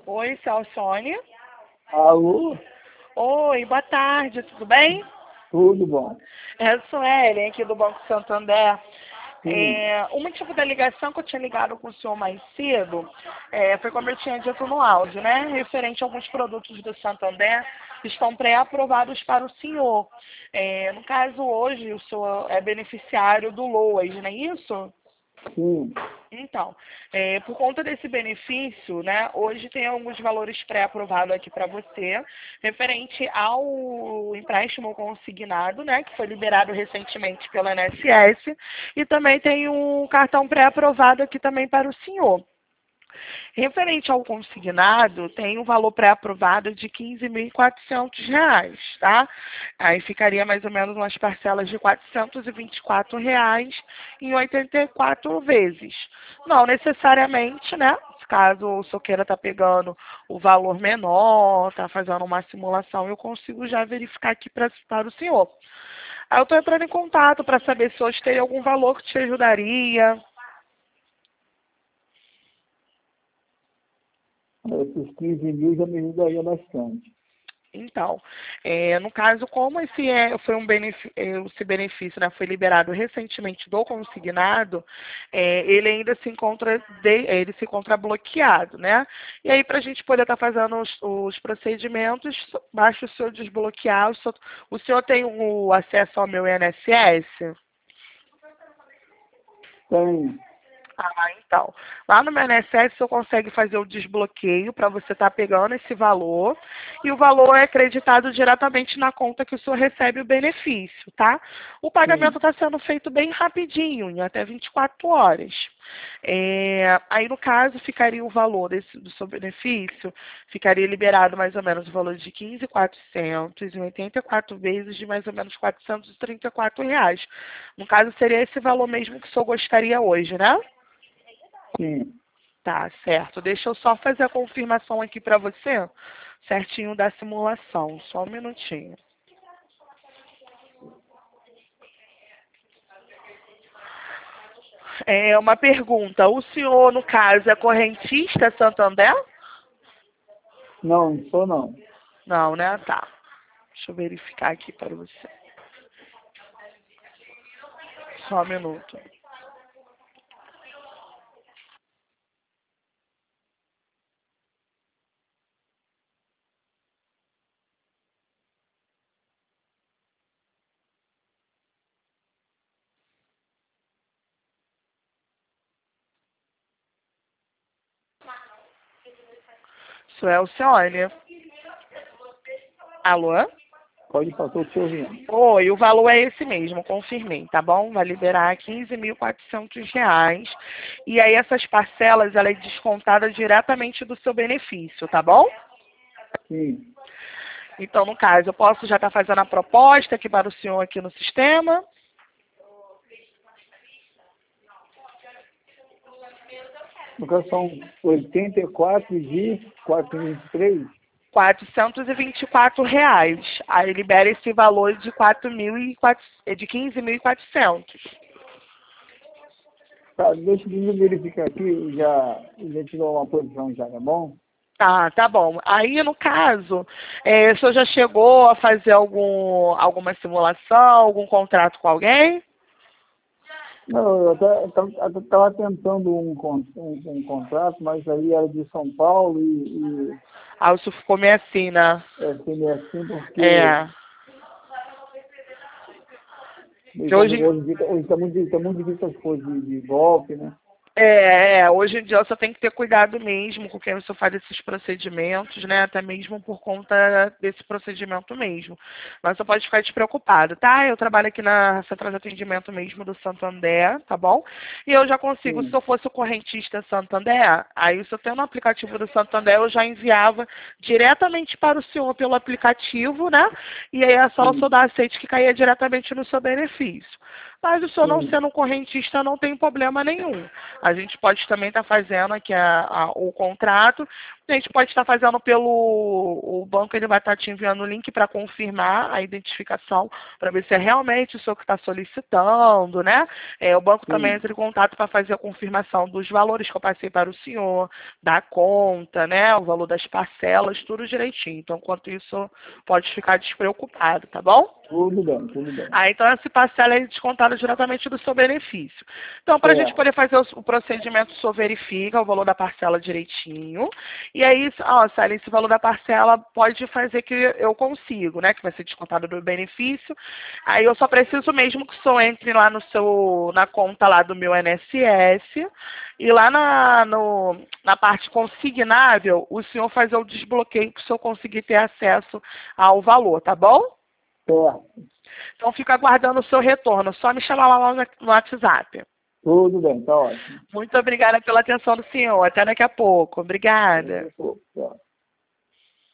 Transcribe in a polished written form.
Oi, Celcione. Alô, Oi, boa tarde, tudo bem? tudo bom? É a Suelen, aqui do Banco Santander. Sim, O motivo da ligação que eu tinha ligado com o senhor mais cedo foi como eu tinha dito no áudio, né? Referente a alguns produtos do Santander que estão pré-aprovados para o senhor. No caso, hoje, o senhor é beneficiário do LOAS, não é isso? sim, Então, por conta desse benefício, né, hoje tem alguns valores pré-aprovados aqui para você, referente ao empréstimo consignado, né, que foi liberado recentemente pela INSS, e também tem um cartão pré-aprovado aqui também para o senhor. Referente ao consignado, tem um valor pré-aprovado de R$ 15.400, tá? Aí ficaria mais ou menos umas parcelas de R$ 424 em 84 vezes. Não necessariamente, né? Caso o senhor queira estar pegando o valor menor, tá fazendo uma simulação, eu consigo já verificar aqui para o senhor. Aí eu estou entrando em contato para saber se hoje tem algum valor que te ajudaria. esses 15 mil já me ajudaria bastante. Então, no caso, como foi esse benefício, né, foi liberado recentemente do consignado, ele ainda ele se encontra bloqueado, né? E aí, para a gente poder estar fazendo os procedimentos, basta o senhor desbloquear. O senhor tem o acesso ao meu INSS? Tem, Então, lá no meu INSS o senhor consegue fazer o desbloqueio para você estar pegando esse valor e o valor é acreditado diretamente na conta que o senhor recebe o benefício, tá? O pagamento sim, está sendo feito bem rapidinho, em até 24 horas. Aí, no caso, ficaria o valor do seu benefício, ficaria liberado mais ou menos o valor de 15.400 em 84 vezes de mais ou menos R$ 434. No caso, seria esse valor mesmo que o senhor gostaria hoje, né? sim. Tá, certo. Deixa eu só fazer a confirmação aqui para você, certinho da simulação. Só um minutinho. Uma pergunta. O senhor, no caso, é correntista Santander? Não, não sou não. Não, né? Tá. Deixa eu verificar aqui para você. Só um minuto. Isso é o Cione. Alô? Pode passar o te ouvindo. Oi, o valor é esse mesmo, confirmei, tá bom? Vai liberar R$ 15.400. E aí essas parcelas, ela é descontada diretamente do seu benefício, tá bom? Sim, Então, no caso, eu posso já estar fazendo a proposta aqui para o senhor aqui no sistema. no caso são 84 de 423. R$ 424. Aí libera esse valor de 15.400. Tá, deixa eu verificar aqui, já te dou uma posição já, tá bom? Tá bom. Aí, no caso, o senhor já chegou a fazer alguma simulação, algum contrato com alguém? Não, eu estava tentando um contrato, mas aí era de São Paulo Aí o senhor ficou meio assim, né? assim, meio assim, porque É. Que hoje, hoje tá muito difícil as coisas de golpe, né? hoje em dia você tem que ter cuidado mesmo com quem você faz esses procedimentos, né? Até mesmo por conta desse procedimento mesmo. Mas você pode ficar despreocupado, tá? Eu trabalho aqui na central de atendimento mesmo do Santander, tá bom? E eu já consigo, se Sim, eu fosse o correntista Santander, aí se eu tenho no aplicativo do Santander, eu já enviava diretamente para o senhor pelo aplicativo, né? E aí é só o senhor sim, dar aceite que caía diretamente no seu benefício. Mas o senhor não sim, sendo um correntista não tem problema nenhum. A gente pode também estar fazendo aqui o contrato, A gente pode estar fazendo o banco, ele vai estar te enviando o link para confirmar a identificação, para ver se é realmente o senhor que está solicitando, né? O banco também Sim. entra em contato para fazer a confirmação dos valores que eu passei para o senhor, da conta, né? O valor das parcelas, tudo direitinho. Então, enquanto isso, pode ficar despreocupado, tá bom? Tudo bem, tudo bem. Então essa parcela é descontada diretamente do seu benefício. Então, para a gente Certo. poder fazer o procedimento, o senhor verifica o valor da parcela direitinho. E aí, Sally, esse valor da parcela pode fazer que eu consigo, né? Que vai ser descontado do benefício. Aí eu só preciso mesmo que o senhor entre lá na conta lá do meu INSS. E lá na parte consignável, o senhor fazer o desbloqueio para o senhor conseguir ter acesso ao valor, tá bom? Certo. Então, fico aguardando o seu retorno. Só me chamar lá no WhatsApp. Tudo bem, tá ótimo. Muito obrigada pela atenção do senhor. Até daqui a pouco. Obrigada. Certo.